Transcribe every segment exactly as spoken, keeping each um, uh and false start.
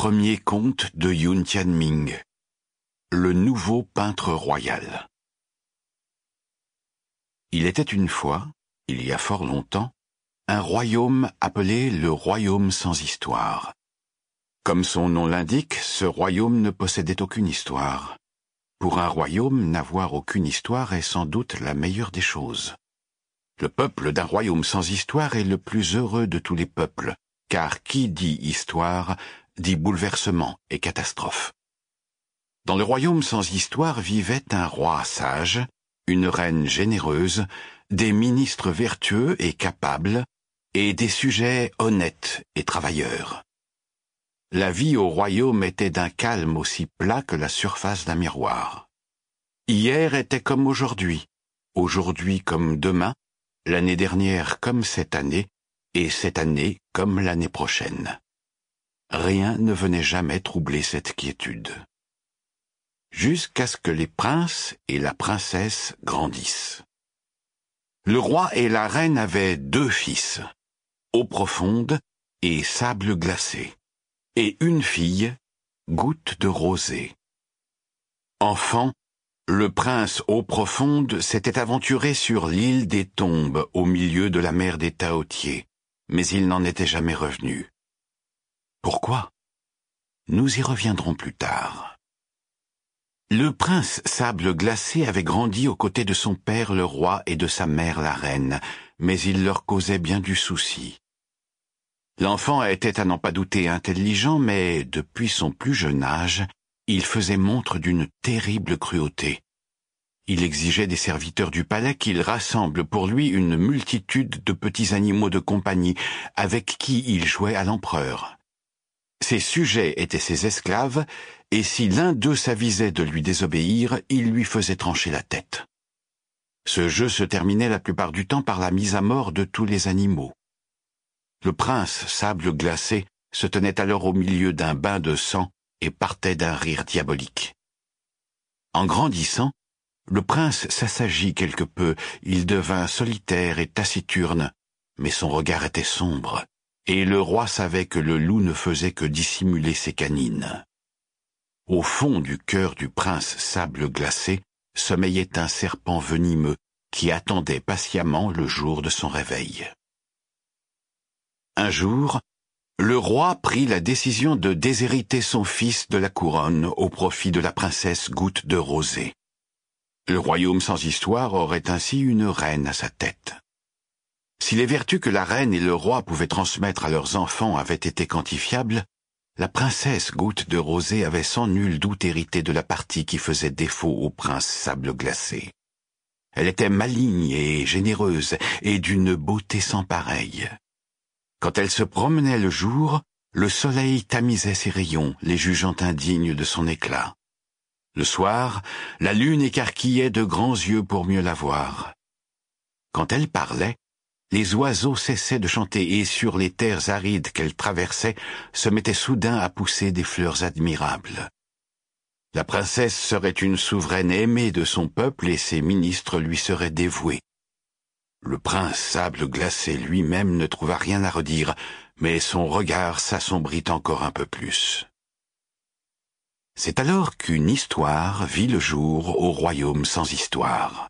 Premier conte de Yun Tianming, le nouveau peintre royal. Il était une fois, il y a fort longtemps, un royaume appelé le royaume sans histoire. Comme son nom l'indique, ce royaume ne possédait aucune histoire. Pour un royaume, n'avoir aucune histoire est sans doute la meilleure des choses. Le peuple d'un royaume sans histoire est le plus heureux de tous les peuples, car qui dit histoire, dit bouleversement et catastrophe. Dans le royaume sans histoire vivait un roi sage, une reine généreuse, des ministres vertueux et capables, et des sujets honnêtes et travailleurs. La vie au royaume était d'un calme aussi plat que la surface d'un miroir. Hier était comme aujourd'hui, aujourd'hui comme demain, l'année dernière comme cette année, et cette année comme l'année prochaine. Rien ne venait jamais troubler cette quiétude. Jusqu'à ce que les princes et la princesse grandissent. Le roi et la reine avaient deux fils, Eau profonde et Sable glacé, et une fille, Goutte de rosée. Enfant, le prince Eau profonde s'était aventuré sur l'île des Tombes au milieu de la mer des Taotiers, mais il n'en était jamais revenu. Pourquoi? Nous y reviendrons plus tard. Le prince Sable glacé avait grandi aux côtés de son père le roi et de sa mère la reine, mais il leur causait bien du souci. L'enfant était à n'en pas douter intelligent, mais depuis son plus jeune âge, il faisait montre d'une terrible cruauté. Il exigeait des serviteurs du palais qu'ils rassemblent pour lui une multitude de petits animaux de compagnie avec qui il jouait à l'empereur. Ses sujets étaient ses esclaves, et si l'un d'eux s'avisait de lui désobéir, il lui faisait trancher la tête. Ce jeu se terminait la plupart du temps par la mise à mort de tous les animaux. Le prince Sable glacé se tenait alors au milieu d'un bain de sang et partait d'un rire diabolique. En grandissant, le prince s'assagit quelque peu, il devint solitaire et taciturne, mais son regard était sombre. Et le roi savait que le loup ne faisait que dissimuler ses canines. Au fond du cœur du prince Sable glacé sommeillait un serpent venimeux qui attendait patiemment le jour de son réveil. Un jour, le roi prit la décision de déshériter son fils de la couronne au profit de la princesse Goutte de rosée. Le royaume sans histoire aurait ainsi une reine à sa tête. Si les vertus que la reine et le roi pouvaient transmettre à leurs enfants avaient été quantifiables, la princesse Goutte de rosée avait sans nul doute hérité de la partie qui faisait défaut au prince Sable glacé. Elle était maligne et généreuse, et d'une beauté sans pareille. Quand elle se promenait le jour, le soleil tamisait ses rayons, les jugeant indignes de son éclat. Le soir, la lune écarquillait de grands yeux pour mieux la voir. Quand elle parlait, les oiseaux cessaient de chanter et sur les terres arides qu'elle traversait se mettaient soudain à pousser des fleurs admirables. La princesse serait une souveraine aimée de son peuple et ses ministres lui seraient dévoués. Le prince Sable glacé lui-même ne trouva rien à redire, mais son regard s'assombrit encore un peu plus. C'est alors qu'une histoire vit le jour au royaume sans histoire.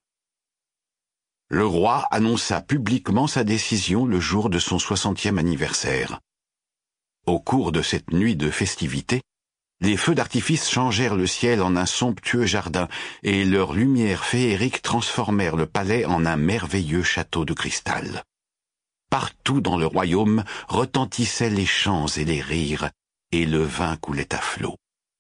Le roi annonça publiquement sa décision le jour de son soixantième anniversaire. Au cours de cette nuit de festivités, les feux d'artifice changèrent le ciel en un somptueux jardin et leurs lumières féeriques transformèrent le palais en un merveilleux château de cristal. Partout dans le royaume retentissaient les chants et les rires, et le vin coulait à flots.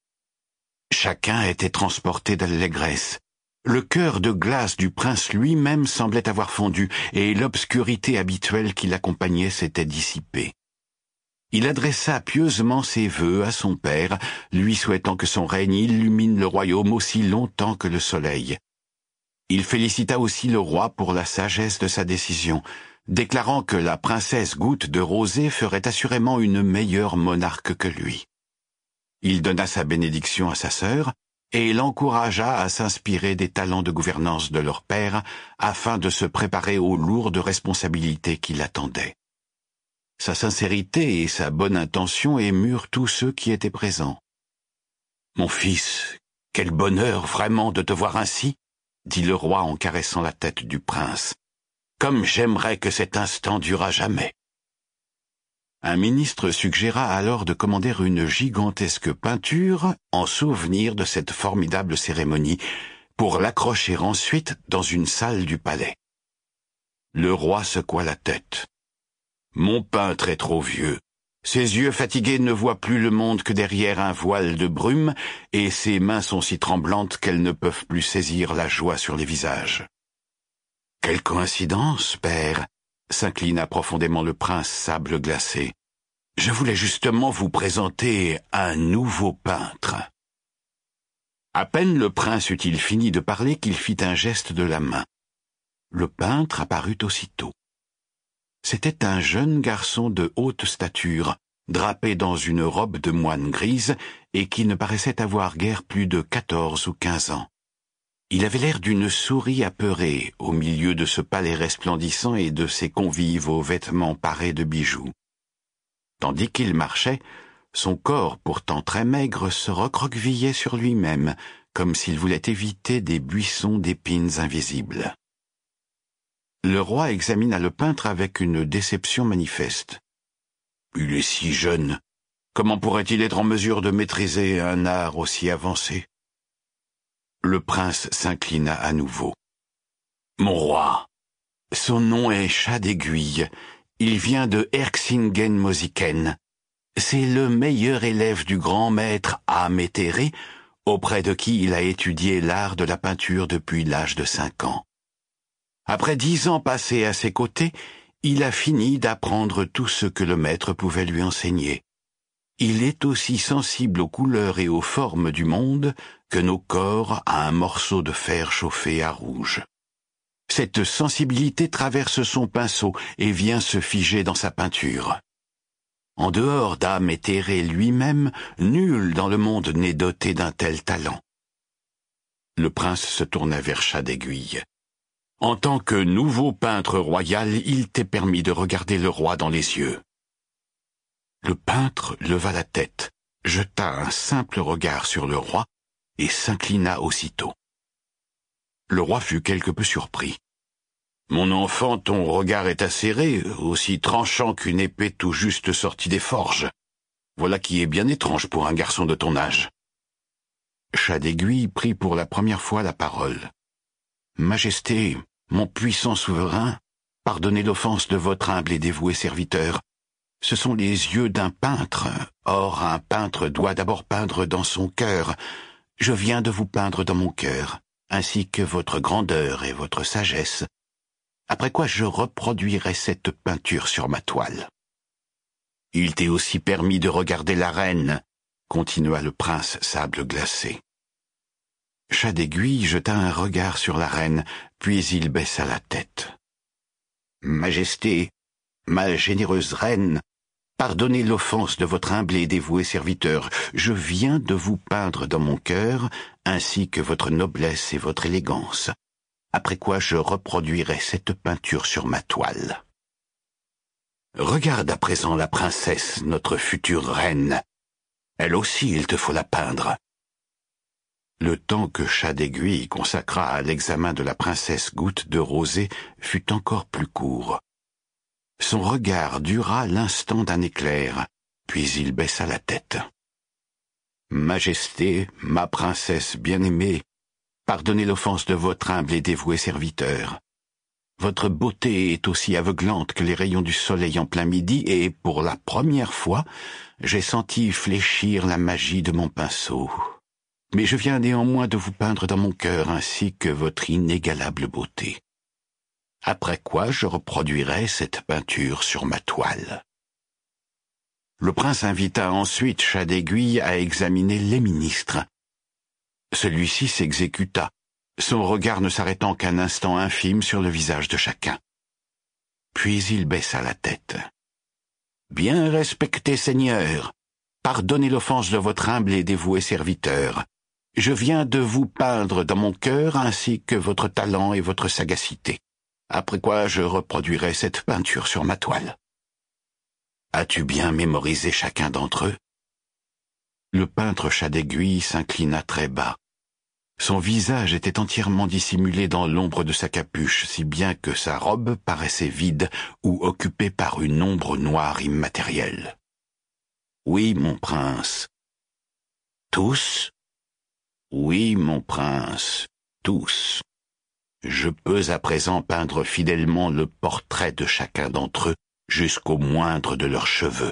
Chacun était transporté d'allégresse. Le cœur de glace du prince lui-même semblait avoir fondu, et l'obscurité habituelle qui l'accompagnait s'était dissipée. Il adressa pieusement ses vœux à son père, lui souhaitant que son règne illumine le royaume aussi longtemps que le soleil. Il félicita aussi le roi pour la sagesse de sa décision, déclarant que la princesse Goutte de rosée ferait assurément une meilleure monarque que lui. Il donna sa bénédiction à sa sœur, et l'encouragea à s'inspirer des talents de gouvernance de leur père afin de se préparer aux lourdes responsabilités qui l'attendaient. Sa sincérité et sa bonne intention émurent tous ceux qui étaient présents. « Mon fils, quel bonheur vraiment de te voir ainsi !» dit le roi en caressant la tête du prince. « Comme j'aimerais que cet instant durât jamais !» Un ministre suggéra alors de commander une gigantesque peinture en souvenir de cette formidable cérémonie, pour l'accrocher ensuite dans une salle du palais. Le roi secoua la tête. « Mon peintre est trop vieux. Ses yeux fatigués ne voient plus le monde que derrière un voile de brume, et ses mains sont si tremblantes qu'elles ne peuvent plus saisir la joie sur les visages. »« Quelle coïncidence, père !» s'inclina profondément le prince sable glacé. « Je voulais justement vous présenter un nouveau peintre. » À peine le prince eut-il fini de parler qu'il fit un geste de la main. Le peintre apparut aussitôt. C'était un jeune garçon de haute stature, drapé dans une robe de moine grise et qui ne paraissait avoir guère plus de quatorze ou quinze ans. Il avait l'air d'une souris apeurée au milieu de ce palais resplendissant et de ses convives aux vêtements parés de bijoux. Tandis qu'il marchait, son corps pourtant très maigre se recroquevillait sur lui-même, comme s'il voulait éviter des buissons d'épines invisibles. Le roi examina le peintre avec une déception manifeste. « Il est si jeune. Comment pourrait-il être en mesure de maîtriser un art aussi avancé ?» Le prince s'inclina à nouveau. « Mon roi, son nom est Chat d'Aiguille. Il vient de Erxingen-Mosiken. C'est le meilleur élève du grand maître Amétéré, auprès de qui il a étudié l'art de la peinture depuis l'âge de cinq ans. Après dix ans passés à ses côtés, il a fini d'apprendre tout ce que le maître pouvait lui enseigner. Il est aussi sensible aux couleurs et aux formes du monde que nos corps à un morceau de fer chauffé à rouge. Cette sensibilité traverse son pinceau et vient se figer dans sa peinture. En dehors d'Amétéré lui-même, nul dans le monde n'est doté d'un tel talent. » Le prince se tourna vers Chat d'Aiguille. « En tant que nouveau peintre royal, il t'est permis de regarder le roi dans les yeux. » Le peintre leva la tête, jeta un simple regard sur le roi et s'inclina aussitôt. Le roi fut quelque peu surpris. « Mon enfant, ton regard est acéré, aussi tranchant qu'une épée tout juste sortie des forges. Voilà qui est bien étrange pour un garçon de ton âge. » Chat d'Aiguille prit pour la première fois la parole. « Majesté, mon puissant souverain, pardonnez l'offense de votre humble et dévoué serviteur. Ce sont les yeux d'un peintre. Or, un peintre doit d'abord peindre dans son cœur. Je viens de vous peindre dans mon cœur, ainsi que votre grandeur et votre sagesse. Après quoi je reproduirai cette peinture sur ma toile. »« Il t'est aussi permis de regarder la reine, » continua le prince sable glacé. Chat d'Aiguille jeta un regard sur la reine, puis il baissa la tête. « Majesté, ma généreuse reine, pardonnez l'offense de votre humble et dévoué serviteur. Je viens de vous peindre dans mon cœur, ainsi que votre noblesse et votre élégance. Après quoi je reproduirai cette peinture sur ma toile. Regarde à présent la princesse, notre future reine. Elle aussi, il te faut la peindre. » Le temps que Chat d'Aiguille consacra à l'examen de la princesse Goutte de Rosée fut encore plus court. Son regard dura l'instant d'un éclair, puis il baissa la tête. « Majesté, ma princesse bien-aimée, pardonnez l'offense de votre humble et dévoué serviteur. Votre beauté est aussi aveuglante que les rayons du soleil en plein midi, et pour la première fois, j'ai senti fléchir la magie de mon pinceau. Mais je viens néanmoins de vous peindre dans mon cœur ainsi que votre inégalable beauté. Après quoi je reproduirai cette peinture sur ma toile. » Le prince invita ensuite Chat d'Aiguille à examiner les ministres. Celui-ci s'exécuta, son regard ne s'arrêtant qu'un instant infime sur le visage de chacun. Puis il baissa la tête. « Bien respecté Seigneur, pardonnez l'offense de votre humble et dévoué serviteur. Je viens de vous peindre dans mon cœur ainsi que votre talent et votre sagacité. Après quoi je reproduirai cette peinture sur ma toile. » As-tu bien mémorisé chacun d'entre eux? Le peintre Chat d'Aiguille s'inclina très bas. Son visage était entièrement dissimulé dans l'ombre de sa capuche, si bien que sa robe paraissait vide ou occupée par une ombre noire immatérielle. Oui, mon prince. Tous? Oui, mon prince, tous. Je peux à présent peindre fidèlement le portrait de chacun d'entre eux jusqu'au moindre de leurs cheveux.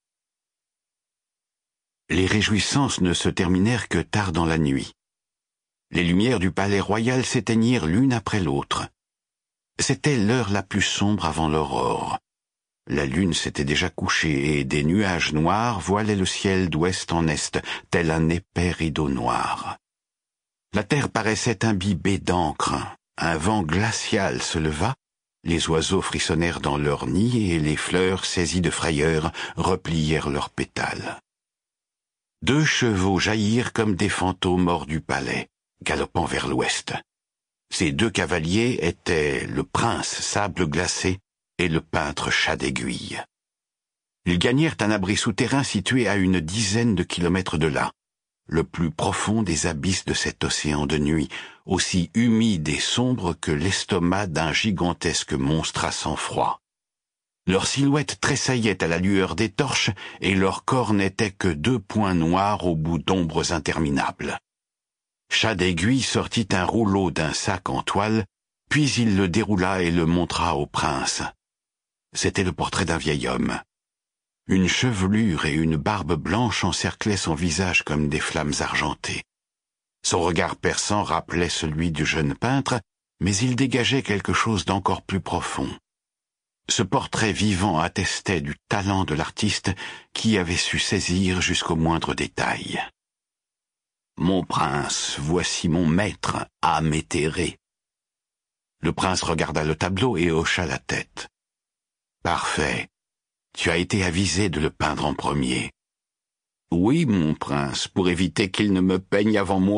Les réjouissances ne se terminèrent que tard dans la nuit. Les lumières du palais royal s'éteignirent l'une après l'autre. C'était l'heure la plus sombre avant l'aurore. La lune s'était déjà couchée et des nuages noirs voilaient le ciel d'ouest en est, tel un épais rideau noir. La terre paraissait imbibée d'encre. Un vent glacial se leva, les oiseaux frissonnèrent dans leurs nids et les fleurs, saisies de frayeur, replièrent leurs pétales. Deux chevaux jaillirent comme des fantômes hors du palais, galopant vers l'ouest. Ces deux cavaliers étaient le prince Sable Glacé et le peintre Chat d'Aiguille. Ils gagnèrent un abri souterrain situé à une dizaine de kilomètres de là, le plus profond des abysses de cet océan de nuit, aussi humide et sombre que l'estomac d'un gigantesque monstre à sang-froid. Leurs silhouettes tressaillaient à la lueur des torches et leur corps n'était que deux points noirs au bout d'ombres interminables. Chat d'Aiguille sortit un rouleau d'un sac en toile, puis il le déroula et le montra au prince. C'était le portrait d'un vieil homme. Une chevelure et une barbe blanche encerclaient son visage comme des flammes argentées. Son regard perçant rappelait celui du jeune peintre, mais il dégageait quelque chose d'encore plus profond. Ce portrait vivant attestait du talent de l'artiste qui avait su saisir jusqu'au moindre détail. « Mon prince, voici mon maître, âme éthérée. » Le prince regarda le tableau et hocha la tête. « Parfait. Tu as été avisé de le peindre en premier. »« Oui, mon prince, pour éviter qu'il ne me peigne avant moi. »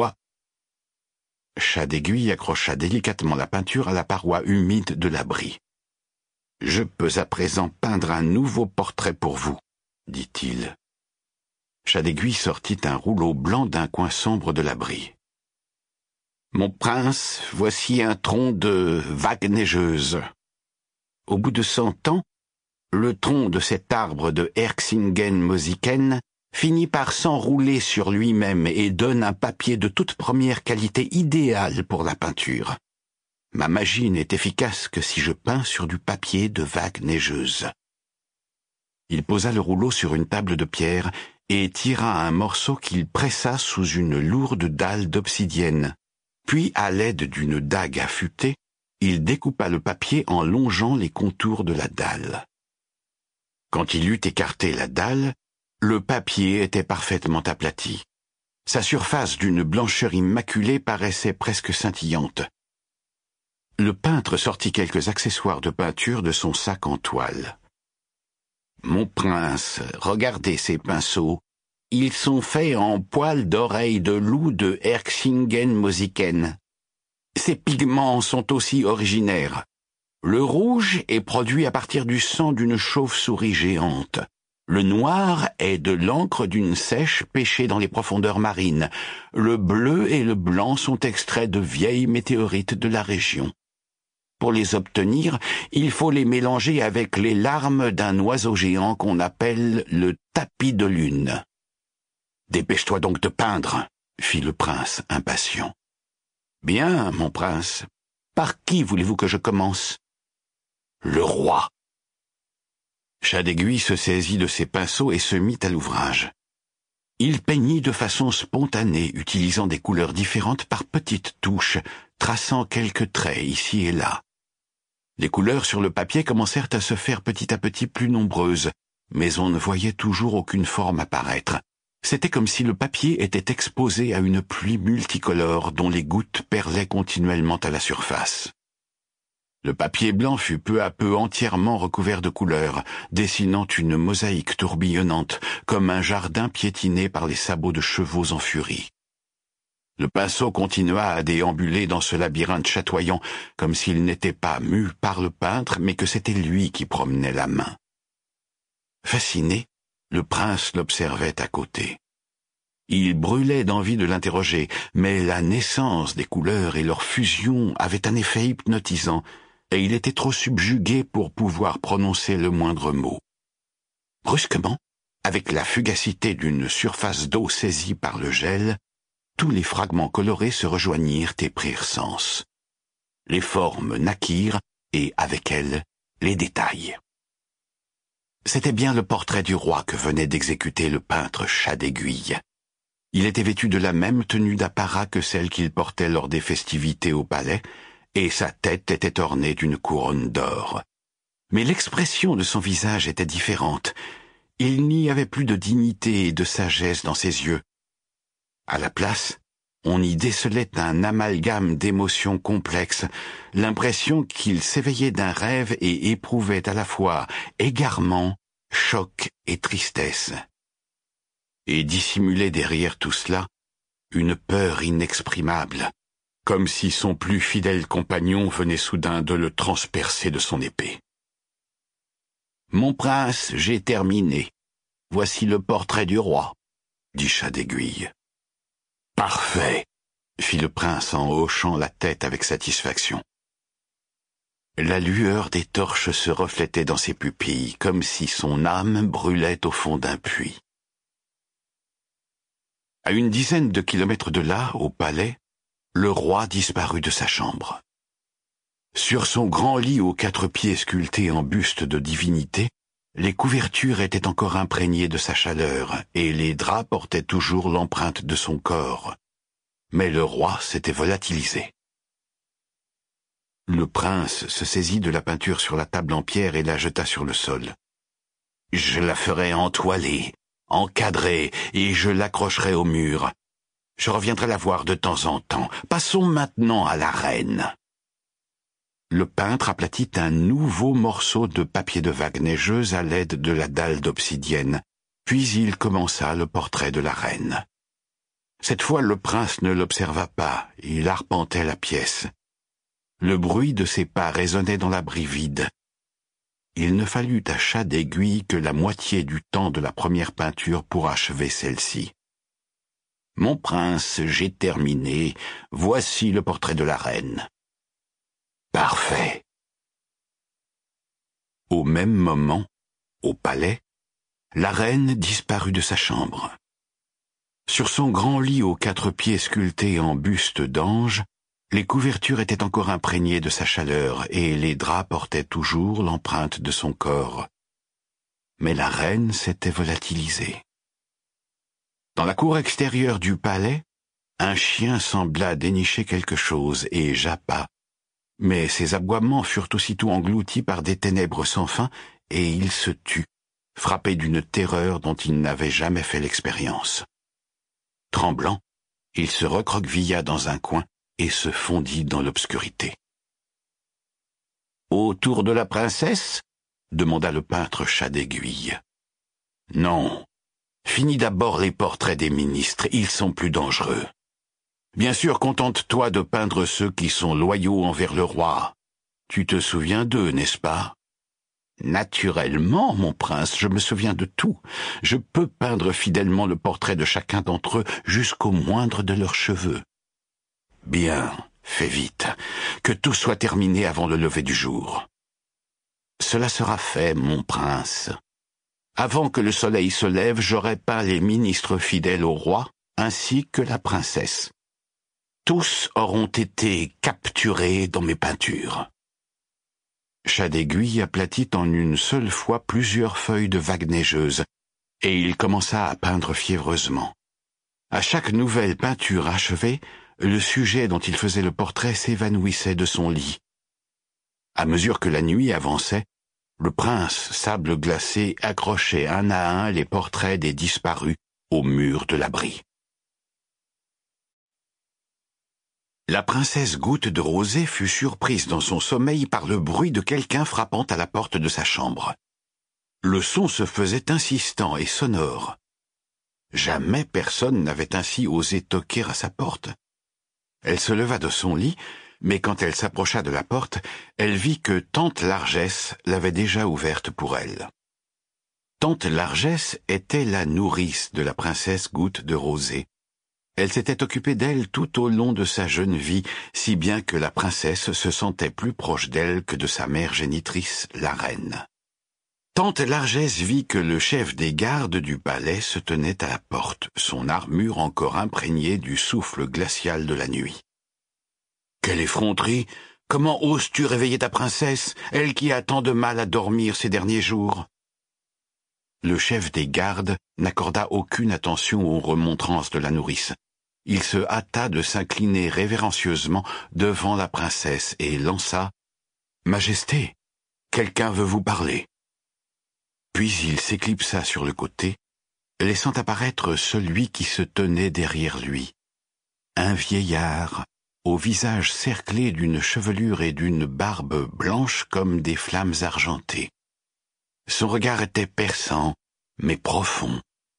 Chat d'Aiguille accrocha délicatement la peinture à la paroi humide de l'abri. « Je peux à présent peindre un nouveau portrait pour vous, » dit-il. Chat d'Aiguille sortit un rouleau blanc d'un coin sombre de l'abri. « Mon prince, voici un tronc de vague neigeuse. Au bout de cent ans, le tronc de cet arbre de Erxingen-Mosiken finit par s'enrouler sur lui-même et donne un papier de toute première qualité idéal pour la peinture. Ma magie n'est efficace que si je peins sur du papier de vague neigeuse. » Il posa le rouleau sur une table de pierre et tira un morceau qu'il pressa sous une lourde dalle d'obsidienne. Puis, à l'aide d'une dague affûtée, il découpa le papier en longeant les contours de la dalle. Quand il eut écarté la dalle, le papier était parfaitement aplati. Sa surface d'une blancheur immaculée paraissait presque scintillante. Le peintre sortit quelques accessoires de peinture de son sac en toile. « Mon prince, regardez ces pinceaux. Ils sont faits en poils d'oreilles de loup de Erxingen-Mosiken. Ces pigments sont aussi originaires. Le rouge est produit à partir du sang d'une chauve-souris géante. Le noir est de l'encre d'une seiche pêchée dans les profondeurs marines. Le bleu et le blanc sont extraits de vieilles météorites de la région. Pour les obtenir, il faut les mélanger avec les larmes d'un oiseau géant qu'on appelle le tapis de lune. »« Dépêche-toi donc de peindre, » fit le prince impatient. « Bien, mon prince. Par qui voulez-vous que je commence ? » ?»« Le roi. » Chat d'Aiguille se saisit de ses pinceaux et se mit à l'ouvrage. Il peignit de façon spontanée, utilisant des couleurs différentes par petites touches, traçant quelques traits ici et là. Les couleurs sur le papier commencèrent à se faire petit à petit plus nombreuses, mais on ne voyait toujours aucune forme apparaître. C'était comme si le papier était exposé à une pluie multicolore dont les gouttes perlaient continuellement à la surface. Le papier blanc fut peu à peu entièrement recouvert de couleurs, dessinant une mosaïque tourbillonnante, comme un jardin piétiné par les sabots de chevaux en furie. Le pinceau continua à déambuler dans ce labyrinthe chatoyant, comme s'il n'était pas mu par le peintre, mais que c'était lui qui promenait la main. Fasciné, le prince l'observait à côté. Il brûlait d'envie de l'interroger, mais la naissance des couleurs et leur fusion avaient un effet hypnotisant, et il était trop subjugué pour pouvoir prononcer le moindre mot. Brusquement, avec la fugacité d'une surface d'eau saisie par le gel, tous les fragments colorés se rejoignirent et prirent sens. Les formes naquirent, et avec elles, les détails. C'était bien le portrait du roi que venait d'exécuter le peintre Chat d'Aiguille. Il était vêtu de la même tenue d'apparat que celle qu'il portait lors des festivités au palais, et sa tête était ornée d'une couronne d'or. Mais l'expression de son visage était différente. Il n'y avait plus de dignité et de sagesse dans ses yeux. À la place, on y décelait un amalgame d'émotions complexes, l'impression qu'il s'éveillait d'un rêve et éprouvait à la fois égarement, choc et tristesse. Et dissimulait derrière tout cela une peur inexprimable, comme si son plus fidèle compagnon venait soudain de le transpercer de son épée. « Mon prince, j'ai terminé. Voici le portrait du roi, » dit Chat d'Aiguille. « Parfait, » fit le prince en hochant la tête avec satisfaction. La lueur des torches se reflétait dans ses pupilles, comme si son âme brûlait au fond d'un puits. À une dizaine de kilomètres de là, au palais, le roi disparut de sa chambre. Sur son grand lit aux quatre pieds sculpté en buste de divinité, les couvertures étaient encore imprégnées de sa chaleur, et les draps portaient toujours l'empreinte de son corps. Mais le roi s'était volatilisé. Le prince se saisit de la peinture sur la table en pierre et la jeta sur le sol. « Je la ferai entoiler, encadrée, et je l'accrocherai au mur. Je reviendrai la voir de temps en temps. Passons maintenant à la reine. » Le peintre aplatit un nouveau morceau de papier de vague neigeuse à l'aide de la dalle d'obsidienne, puis il commença le portrait de la reine. Cette fois, le prince ne l'observa pas, il arpentait la pièce. Le bruit de ses pas résonnait dans l'abri vide. Il ne fallut à Chat d'Aiguille que la moitié du temps de la première peinture pour achever celle-ci. « Mon prince, j'ai terminé. Voici le portrait de la reine. » Parfait. Au même moment, au palais, la reine disparut de sa chambre. Sur son grand lit aux quatre pieds sculpté en buste d'ange, les couvertures étaient encore imprégnées de sa chaleur et les draps portaient toujours l'empreinte de son corps. Mais la reine s'était volatilisée. Dans la cour extérieure du palais, un chien sembla dénicher quelque chose et jappa, mais ses aboiements furent aussitôt engloutis par des ténèbres sans fin et il se tut, frappé d'une terreur dont il n'avait jamais fait l'expérience. Tremblant, il se recroquevilla dans un coin et se fondit dans l'obscurité. « Autour de la princesse ?» demanda le peintre Chat d'Aiguille. « Non. Finis d'abord les portraits des ministres, ils sont plus dangereux. Bien sûr, contente-toi de peindre ceux qui sont loyaux envers le roi. Tu te souviens d'eux, n'est-ce pas ? » « Naturellement, mon prince, je me souviens de tout. Je peux peindre fidèlement le portrait de chacun d'entre eux jusqu'au moindre de leurs cheveux. » « Bien, fais vite, que tout soit terminé avant le lever du jour. »« Cela sera fait, mon prince. Avant que le soleil se lève, j'aurai peint les ministres fidèles au roi, ainsi que la princesse. Tous auront été capturés dans mes peintures. » Chat d'Aiguille aplatit en une seule fois plusieurs feuilles de vague neigeuse, et il commença à peindre fiévreusement. À chaque nouvelle peinture achevée, le sujet dont il faisait le portrait s'évanouissait de son lit. À mesure que la nuit avançait, le prince sable glacé accrochait un à un les portraits des disparus au mur de l'abri. La princesse Goutte de Rosée fut surprise dans son sommeil par le bruit de quelqu'un frappant à la porte de sa chambre. Le son se faisait insistant et sonore. Jamais personne n'avait ainsi osé toquer à sa porte. Elle se leva de son lit, mais quand elle s'approcha de la porte, elle vit que tante Largesse l'avait déjà ouverte pour elle. Tante Largesse était la nourrice de la princesse Goutte de Rosée. Elle s'était occupée d'elle tout au long de sa jeune vie, si bien que la princesse se sentait plus proche d'elle que de sa mère génitrice, la reine. Tante Largesse vit que le chef des gardes du palais se tenait à la porte, son armure encore imprégnée du souffle glacial de la nuit. « Quelle effronterie! Comment oses-tu réveiller ta princesse, elle qui a tant de mal à dormir ces derniers jours ?» Le chef des gardes n'accorda aucune attention aux remontrances de la nourrice. Il se hâta de s'incliner révérencieusement devant la princesse et lança « Majesté, quelqu'un veut vous parler. » Puis il s'éclipsa sur le côté, laissant apparaître celui qui se tenait derrière lui. Un vieillard, au visage cerclé d'une chevelure et d'une barbe blanche comme des flammes argentées. Son regard était perçant, mais profond.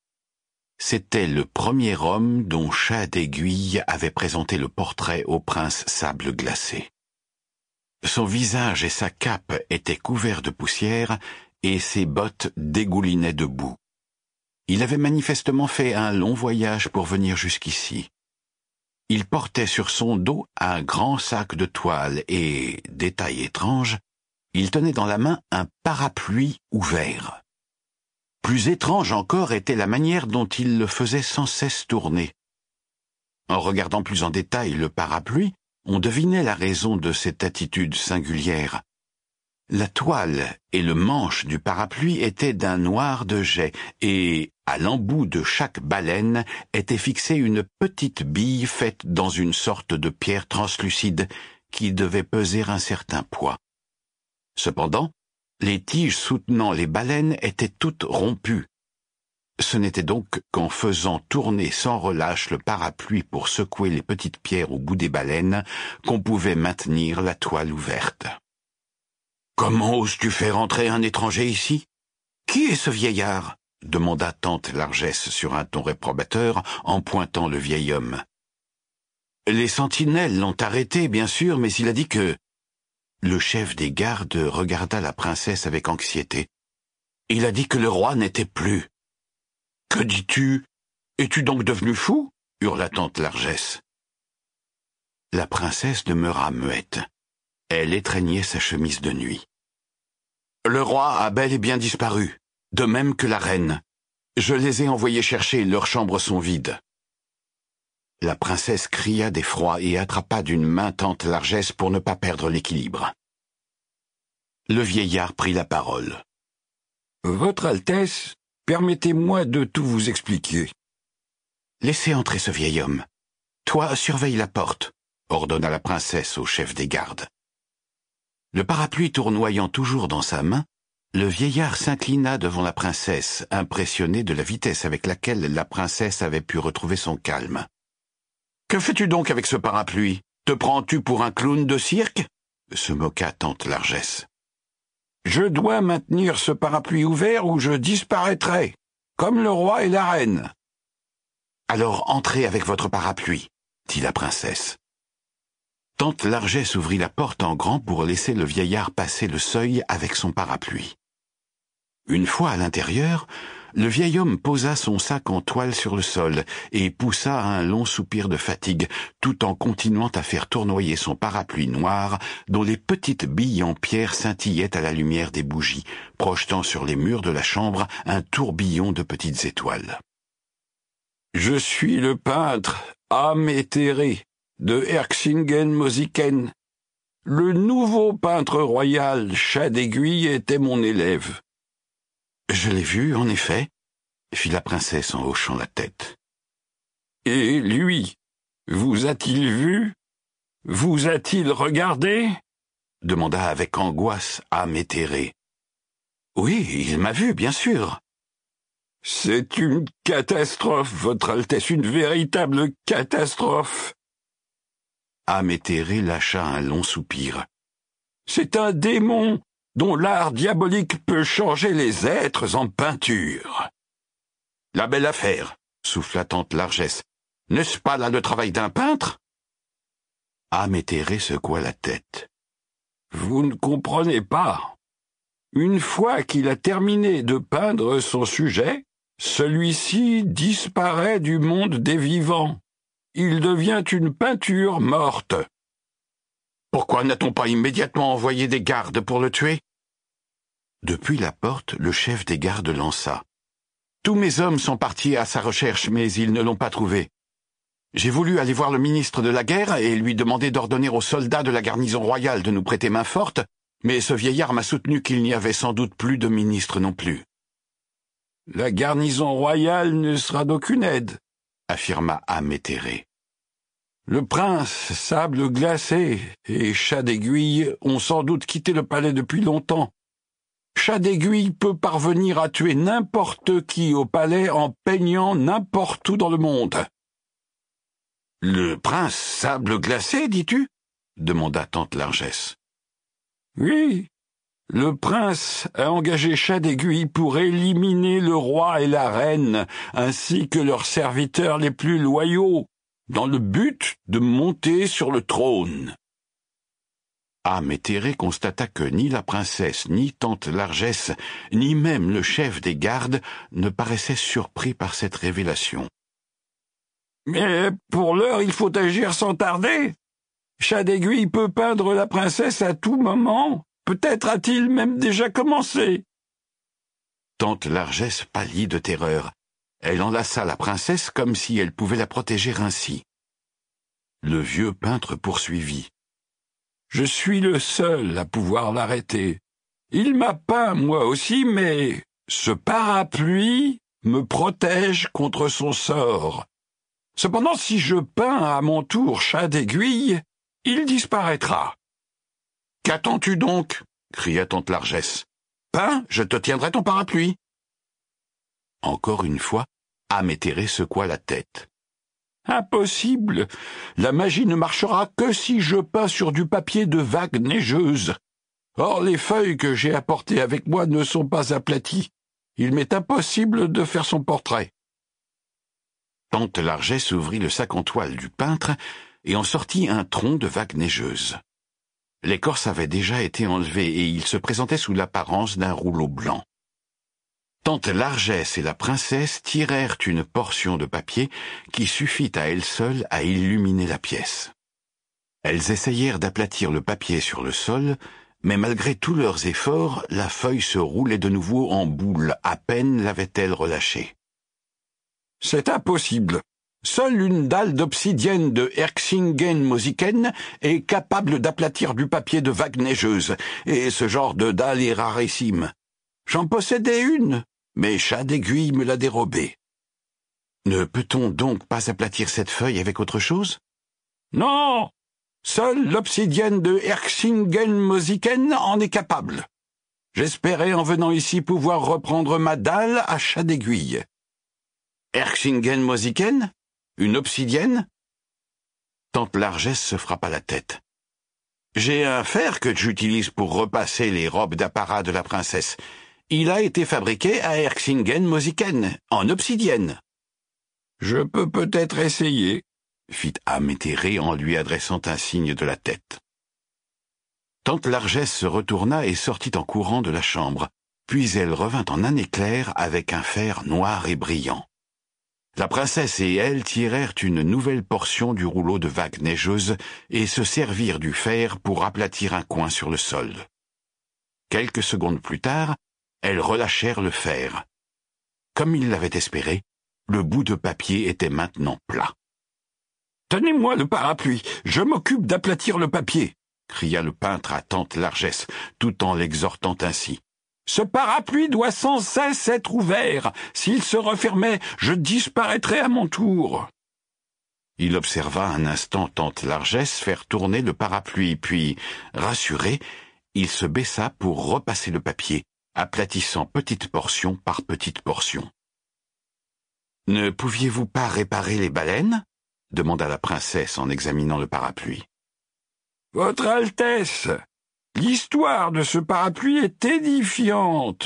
C'était le premier homme dont Chat d'Aiguille avait présenté le portrait au prince Sable Glacé. Son visage et sa cape étaient couverts de poussière et ses bottes dégoulinaient de boue. Il avait manifestement fait un long voyage pour venir jusqu'ici. Il portait sur son dos un grand sac de toile et, détail étrange, il tenait dans la main un parapluie ouvert. Plus étrange encore était la manière dont il le faisait sans cesse tourner. En regardant plus en détail le parapluie, on devinait la raison de cette attitude singulière. La toile et le manche du parapluie étaient d'un noir de jais et, à l'embout de chaque baleine, était fixée une petite bille faite dans une sorte de pierre translucide qui devait peser un certain poids. Cependant, les tiges soutenant les baleines étaient toutes rompues. Ce n'était donc qu'en faisant tourner sans relâche le parapluie pour secouer les petites pierres au bout des baleines qu'on pouvait maintenir la toile ouverte. « Comment oses-tu faire entrer un étranger ici ? Qui est ce vieillard ?» demanda tante Largesse sur un ton réprobateur en pointant le vieil homme. « Les sentinelles l'ont arrêté, bien sûr, mais il a dit que... » Le chef des gardes regarda la princesse avec anxiété. « Il a dit que le roi n'était plus. »« Que dis-tu ? Es-tu donc devenu fou ?» hurla tante Largesse. La princesse demeura muette. Elle étreignait sa chemise de nuit. « Le roi a bel et bien disparu, de même que la reine. Je les ai envoyés chercher, leurs chambres sont vides. » La princesse cria d'effroi et attrapa d'une main tante Largesse pour ne pas perdre l'équilibre. Le vieillard prit la parole. « Votre Altesse, permettez-moi de tout vous expliquer. »« Laissez entrer ce vieil homme. Toi, surveille la porte, » ordonna la princesse au chef des gardes. Le parapluie tournoyant toujours dans sa main, le vieillard s'inclina devant la princesse, impressionné de la vitesse avec laquelle la princesse avait pu retrouver son calme. « Que fais-tu donc avec ce parapluie ? Te prends-tu pour un clown de cirque ?» se moqua tante Largesse. « Je dois maintenir ce parapluie ouvert ou je disparaîtrai, comme le roi et la reine. »« Alors entrez avec votre parapluie, » dit la princesse. Tante Largesse ouvrit la porte en grand pour laisser le vieillard passer le seuil avec son parapluie. Une fois à l'intérieur, le vieil homme posa son sac en toile sur le sol et poussa un long soupir de fatigue, tout en continuant à faire tournoyer son parapluie noir, dont les petites billes en pierre scintillaient à la lumière des bougies, projetant sur les murs de la chambre un tourbillon de petites étoiles. « Je suis le peintre Amétéré de Erxingen-Mosiken. Le nouveau peintre royal Chat d'Aiguille était mon élève. »« Je l'ai vu, en effet, » fit la princesse en hochant la tête. « Et lui, vous a-t-il vu? Vous a-t-il regardé ?» demanda avec angoisse Amétéré. « Oui, il m'a vu, bien sûr. »« C'est une catastrophe, votre Altesse, une véritable catastrophe. » Amétéré lâcha un long soupir. « C'est un démon dont l'art diabolique peut changer les êtres en peinture. »« La belle affaire, » souffla tante Largesse. « N'est-ce pas là le travail d'un peintre ?» Amétéré secoua la tête. « Vous ne comprenez pas. Une fois qu'il a terminé de peindre son sujet, celui-ci disparaît du monde des vivants. Il devient une peinture morte. Pourquoi n'a-t-on pas immédiatement envoyé des gardes pour le tuer? Depuis la porte, le chef des gardes lança. Tous mes hommes sont partis à sa recherche, mais ils ne l'ont pas trouvé. J'ai voulu aller voir le ministre de la guerre et lui demander d'ordonner aux soldats de la garnison royale de nous prêter main forte, mais ce vieillard m'a soutenu qu'il n'y avait sans doute plus de ministre non plus. La garnison royale ne sera d'aucune aide, affirma Amétéré. Le prince Sable Glacé et Chat d'Aiguille ont sans doute quitté le palais depuis longtemps. Chat d'Aiguille peut parvenir à tuer n'importe qui au palais en peignant n'importe où dans le monde. Le prince Sable Glacé, dis-tu? Demanda tante Largesse. Oui, le prince a engagé Chat d'Aiguille pour éliminer le roi et la reine, ainsi que leurs serviteurs les plus loyaux, dans le but de monter sur le trône. Amétéré constata que ni la princesse, ni tante Largesse, ni même le chef des gardes ne paraissaient surpris par cette révélation. Mais pour l'heure, il faut agir sans tarder. Chat d'Aiguille peut peindre la princesse à tout moment. Peut-être a-t-il même déjà commencé. Tante Largesse pâlit de terreur. Elle enlaça la princesse comme si elle pouvait la protéger ainsi. Le vieux peintre poursuivit. « Je suis le seul à pouvoir l'arrêter. Il m'a peint moi aussi, mais ce parapluie me protège contre son sort. Cependant, si je peins à mon tour Chat d'Aiguille, il disparaîtra. »« Qu'attends-tu donc » cria tante Largesse. « Peins, je te tiendrai ton parapluie. » Encore une fois, Amétéré secoua la tête. « Impossible. La magie ne marchera que si je peins sur du papier de vagues neigeuses. Or, les feuilles que j'ai apportées avec moi ne sont pas aplaties. Il m'est impossible de faire son portrait. » Tante Largesse ouvrit le sac en toile du peintre et en sortit un tronc de vagues neigeuses. L'écorce avait déjà été enlevée et il se présentait sous l'apparence d'un rouleau blanc. Tante Largesse et la princesse tirèrent une portion de papier qui suffit à elle seule à illuminer la pièce. Elles essayèrent d'aplatir le papier sur le sol, mais malgré tous leurs efforts, la feuille se roulait de nouveau en boule, à peine l'avait-elle relâchée. « C'est impossible. Seule une dalle d'obsidienne de Erxingen-Mosiken est capable d'aplatir du papier de vagues neigeuses, et ce genre de dalle est rarissime. J'en possédais une, mais Chat d'Aiguille me l'a dérobée. »« Ne peut-on donc pas aplatir cette feuille avec autre chose ?»« Non. Seule l'obsidienne de Erxingen-Mosiken en est capable. J'espérais en venant ici pouvoir reprendre ma dalle à Chat d'Aiguille. »« Erxingen-Mosiken ? Une obsidienne ?» Tante Largesse se frappa la tête. « J'ai un fer que j'utilise pour repasser les robes d'apparat de la princesse. Il a été fabriqué à Erxingen-Mosiken, en obsidienne. »« Je peux peut-être essayer, » fit Amétéré en lui adressant un signe de la tête. Tante Largesse se retourna et sortit en courant de la chambre, puis elle revint en un éclair avec un fer noir et brillant. La princesse et elle tirèrent une nouvelle portion du rouleau de vagues neigeuses et se servirent du fer pour aplatir un coin sur le sol. Quelques secondes plus tard, elles relâchèrent le fer. Comme ils l'avaient espéré, le bout de papier était maintenant plat. « Tenez-moi le parapluie, je m'occupe d'aplatir le papier !» cria le peintre à tante Largesse, tout en l'exhortant ainsi. « Ce parapluie doit sans cesse être ouvert. S'il se refermait, je disparaîtrais à mon tour. » Il observa un instant tante Largesse faire tourner le parapluie, puis, rassuré, il se baissa pour repasser le papier, aplatissant petite portion par petite portion. « Ne pouviez-vous pas réparer les baleines ?» demanda la princesse en examinant le parapluie. « Votre Altesse, l'histoire de ce parapluie est édifiante, »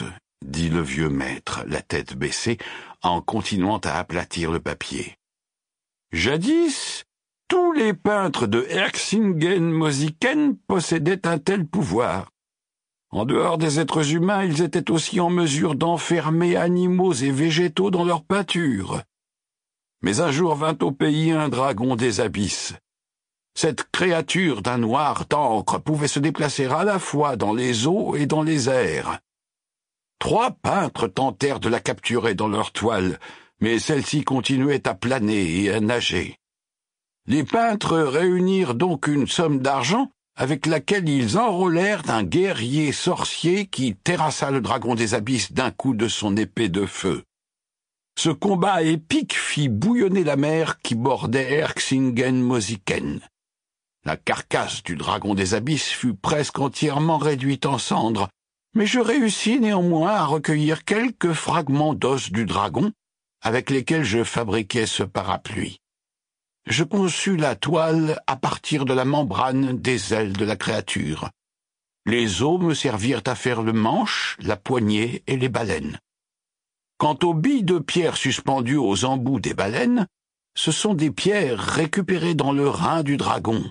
dit le vieux maître, la tête baissée, en continuant à aplatir le papier. « Jadis, tous les peintres de Erxingen-Mosiken possédaient un tel pouvoir. En dehors des êtres humains, ils étaient aussi en mesure d'enfermer animaux et végétaux dans leur peinture. Mais un jour vint au pays un dragon des abysses. Cette créature d'un noir d'encre pouvait se déplacer à la fois dans les eaux et dans les airs. Trois peintres tentèrent de la capturer dans leur toile, mais celle-ci continuait à planer et à nager. Les peintres réunirent donc une somme d'argent avec laquelle ils enrôlèrent un guerrier sorcier qui terrassa le dragon des abysses d'un coup de son épée de feu. Ce combat épique fit bouillonner la mer qui bordait Erxingen-Mosiken. La carcasse du dragon des abysses fut presque entièrement réduite en cendres, mais je réussis néanmoins à recueillir quelques fragments d'os du dragon avec lesquels je fabriquai ce parapluie. Je conçus la toile à partir de la membrane des ailes de la créature. Les os me servirent à faire le manche, la poignée et les baleines. Quant aux billes de pierre suspendues aux embouts des baleines, ce sont des pierres récupérées dans le rein du dragon.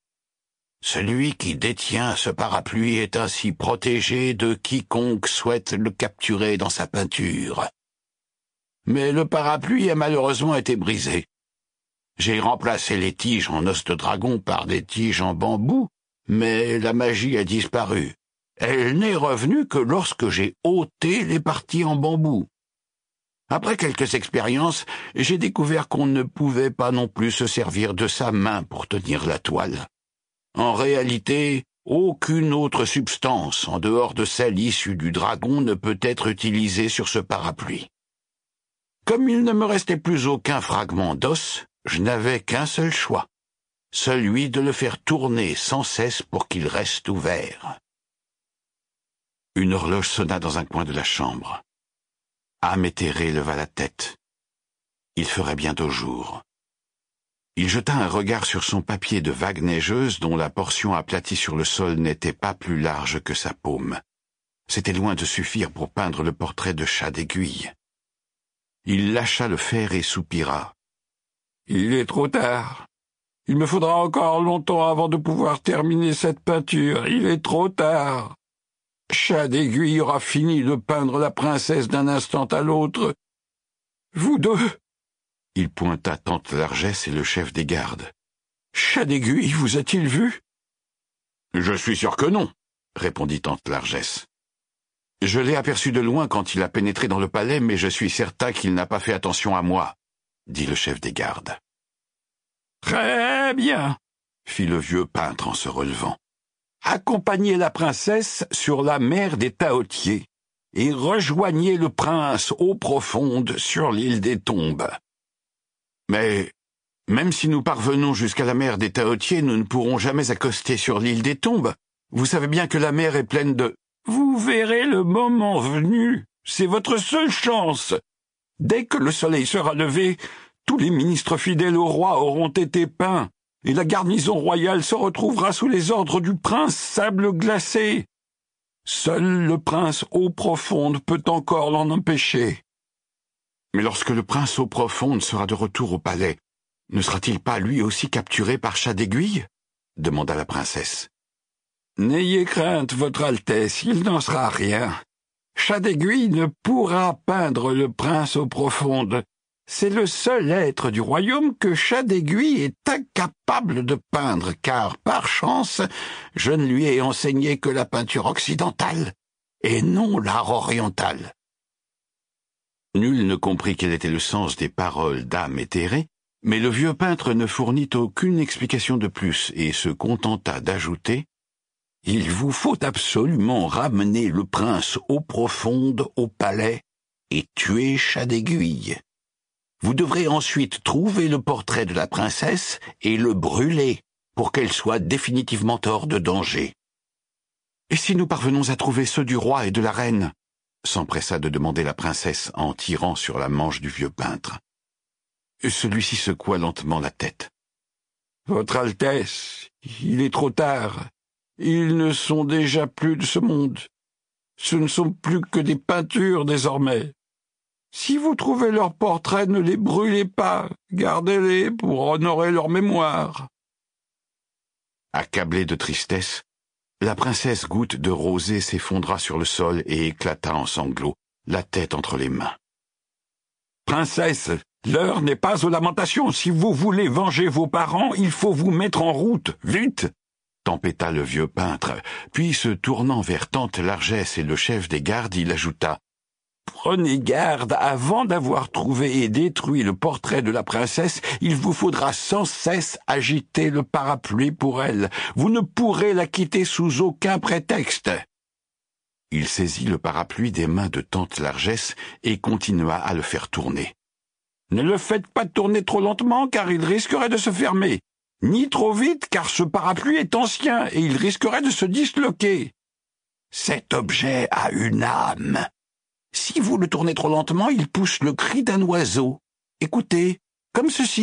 Celui qui détient ce parapluie est ainsi protégé de quiconque souhaite le capturer dans sa peinture. Mais le parapluie a malheureusement été brisé. J'ai remplacé les tiges en os de dragon par des tiges en bambou, mais la magie a disparu. Elle n'est revenue que lorsque j'ai ôté les parties en bambou. Après quelques expériences, j'ai découvert qu'on ne pouvait pas non plus se servir de sa main pour tenir la toile. En réalité, aucune autre substance, en dehors de celle issue du dragon, ne peut être utilisée sur ce parapluie. Comme il ne me restait plus aucun fragment d'os, je n'avais qu'un seul choix, celui de le faire tourner sans cesse pour qu'il reste ouvert. Une horloge sonna dans un coin de la chambre. Âme éthérée leva la tête. Il ferait bientôt jour. Il jeta un regard sur son papier de vague neigeuse dont la portion aplatie sur le sol n'était pas plus large que sa paume. C'était loin de suffire pour peindre le portrait de Chat d'Aiguille. Il lâcha le fer et soupira. « Il est trop tard. Il me faudra encore longtemps avant de pouvoir terminer cette peinture. Il est trop tard. Chat d'Aiguille aura fini de peindre la princesse d'un instant à l'autre. Vous deux !» Il pointa tante Largesse et le chef des gardes. « Chat d'Aiguille vous a-t-il vu ?»« Je suis sûr que non, » répondit tante Largesse. « Je l'ai aperçu de loin quand il a pénétré dans le palais, mais je suis certain qu'il n'a pas fait attention à moi, » dit le chef des gardes. « Très bien, » fit le vieux peintre en se relevant. « Accompagnez la princesse sur la mer des Taotiers et rejoignez le prince eau profonde sur l'île des Tombes. Mais, même si nous parvenons jusqu'à la mer des Taotiers, nous ne pourrons jamais accoster sur l'île des Tombes. Vous savez bien que la mer est pleine de... Vous verrez le moment venu. C'est votre seule chance. Dès que le soleil sera levé, tous les ministres fidèles au roi auront été peints, et la garnison royale se retrouvera sous les ordres du prince Sable Glacé. Seul le prince Eau Profonde peut encore l'en empêcher. Mais lorsque le prince Eau Profonde sera de retour au palais, ne sera-t-il pas lui aussi capturé par Chat d'Aiguille ? Demanda la princesse. N'ayez crainte, votre Altesse, il n'en sera rien. Chat d'Aiguille ne pourra peindre le prince Eau Profonde. C'est le seul être du royaume que Chat d'Aiguille est incapable de peindre, car, par chance, je ne lui ai enseigné que la peinture occidentale, et non l'art oriental. Nul ne comprit quel était le sens des paroles d'âme éthérée, mais le vieux peintre ne fournit aucune explication de plus et se contenta d'ajouter « Il vous faut absolument ramener le prince Eau Profonde au palais et tuer Chat d'Aiguille. Vous devrez ensuite trouver le portrait de la princesse et le brûler pour qu'elle soit définitivement hors de danger. »« Et si nous parvenons à trouver ceux du roi et de la reine ?» s'empressa de demander la princesse en tirant sur la manche du vieux peintre. Celui-ci secoua lentement la tête. « Votre Altesse, il est trop tard. Ils ne sont déjà plus de ce monde. Ce ne sont plus que des peintures désormais. Si vous trouvez leurs portraits, ne les brûlez pas, gardez-les pour honorer leur mémoire. » Accablé de tristesse, La princesse Goutte de Rosée s'effondra sur le sol et éclata en sanglots, la tête entre les mains. « Princesse, l'heure n'est pas aux lamentations. Si vous voulez venger vos parents, il faut vous mettre en route, vite !» tempêta le vieux peintre, puis se tournant vers tante Largesse et le chef des gardes, il ajouta « Prenez garde, avant d'avoir trouvé et détruit le portrait de la princesse, il vous faudra sans cesse agiter le parapluie pour elle. Vous ne pourrez la quitter sous aucun prétexte. » Il saisit le parapluie des mains de tante Largesse et continua à le faire tourner. « Ne le faites pas tourner trop lentement, car il risquerait de se fermer. Ni trop vite, car ce parapluie est ancien et il risquerait de se disloquer. Cet objet a une âme. Si vous le tournez trop lentement, il pousse le cri d'un oiseau. Écoutez, comme ceci. »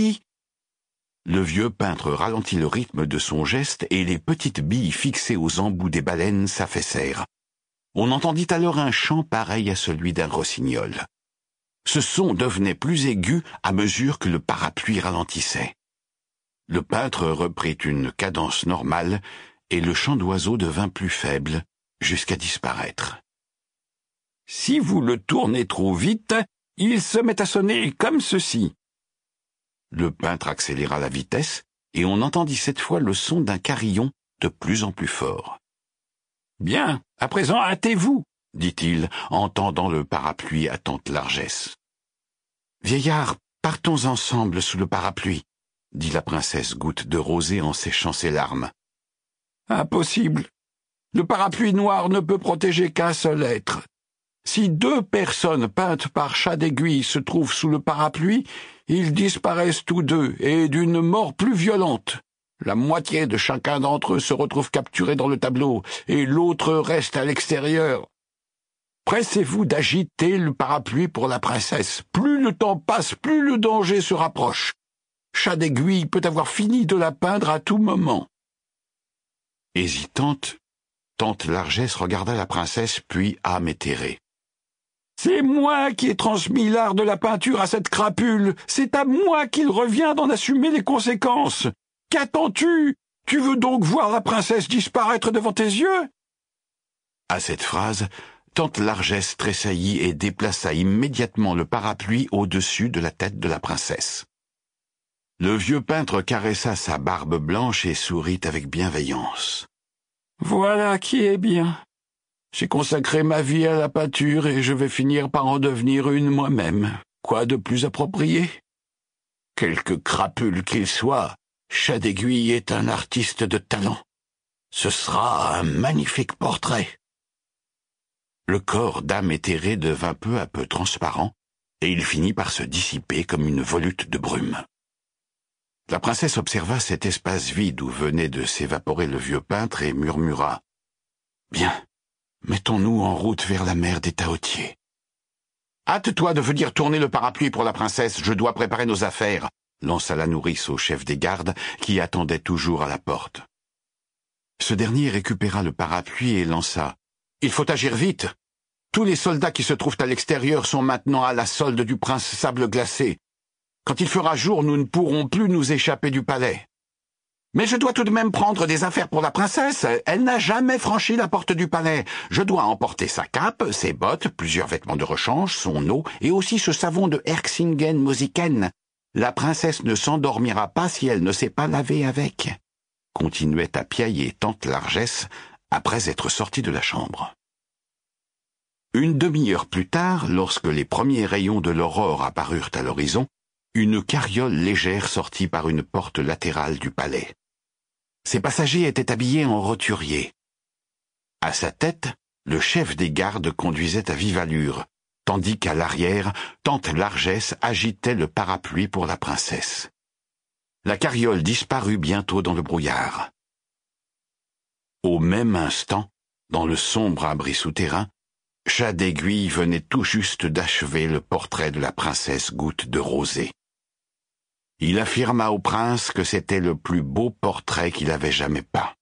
Le vieux peintre ralentit le rythme de son geste et les petites billes fixées aux embouts des baleines s'affaissèrent. On entendit alors un chant pareil à celui d'un rossignol. Ce son devenait plus aigu à mesure que le parapluie ralentissait. Le peintre reprit une cadence normale et le chant d'oiseau devint plus faible, jusqu'à disparaître. « Si vous le tournez trop vite, il se met à sonner comme ceci. » Le peintre accéléra la vitesse et on entendit cette fois le son d'un carillon de plus en plus fort. « Bien, à présent hâtez-vous, » dit-il en tendant le parapluie à tante Largesse. « Vieillard, partons ensemble sous le parapluie, » dit la princesse Goutte de Rosée en séchant ses larmes. « Impossible. Le parapluie noir ne peut protéger qu'un seul être. Si deux personnes peintes par Chat d'Aiguille se trouvent sous le parapluie, ils disparaissent tous deux, et d'une mort plus violente. La moitié de chacun d'entre eux se retrouve capturé dans le tableau, et l'autre reste à l'extérieur. Pressez-vous d'agiter le parapluie pour la princesse. Plus le temps passe, plus le danger se rapproche. Chat d'Aiguille peut avoir fini de la peindre à tout moment. » Hésitante, tante Largesse regarda la princesse, puis âme éthérée. « C'est moi qui ai transmis l'art de la peinture à cette crapule. C'est à moi qu'il revient d'en assumer les conséquences. Qu'attends-tu? Tu veux donc voir la princesse disparaître devant tes yeux ?» À cette phrase, tante Largesse tressaillit et déplaça immédiatement le parapluie au-dessus de la tête de la princesse. Le vieux peintre caressa sa barbe blanche et sourit avec bienveillance. « Voilà qui est bien. J'ai consacré ma vie à la peinture et je vais finir par en devenir une moi-même. Quoi de plus approprié? Quelque crapule qu'il soit, Chat d'Aiguille est un artiste de talent. Ce sera un magnifique portrait. » Le corps d'âme éthérée devint peu à peu transparent et il finit par se dissiper comme une volute de brume. La princesse observa cet espace vide où venait de s'évaporer le vieux peintre et murmura « Bien, mettons-nous en route vers la mer des Tahotiers. »« Hâte-toi de venir tourner le parapluie pour la princesse, je dois préparer nos affaires », lança la nourrice au chef des gardes qui attendait toujours à la porte. Ce dernier récupéra le parapluie et lança « Il faut agir vite. Tous les soldats qui se trouvent à l'extérieur sont maintenant à la solde du prince Sable Glacé. Quand il fera jour, nous ne pourrons plus nous échapper du palais. Mais je dois tout de même prendre des affaires pour la princesse. Elle n'a jamais franchi la porte du palais. Je dois emporter sa cape, ses bottes, plusieurs vêtements de rechange, son eau, et aussi ce savon de Erxingen-Mosiken. La princesse ne s'endormira pas si elle ne s'est pas lavée avec, » continuait à piailler tante Largesse après être sortie de la chambre. Une demi-heure plus tard, lorsque les premiers rayons de l'aurore apparurent à l'horizon, une carriole légère sortit par une porte latérale du palais. Ses passagers étaient habillés en roturiers. À sa tête, le chef des gardes conduisait à vive allure, tandis qu'à l'arrière, tante Largesse agitait le parapluie pour la princesse. La carriole disparut bientôt dans le brouillard. Au même instant, dans le sombre abri souterrain, Chat d'Aiguille venait tout juste d'achever le portrait de la princesse Goutte de Rosée. Il affirma au prince que c'était le plus beau portrait qu'il avait jamais peint.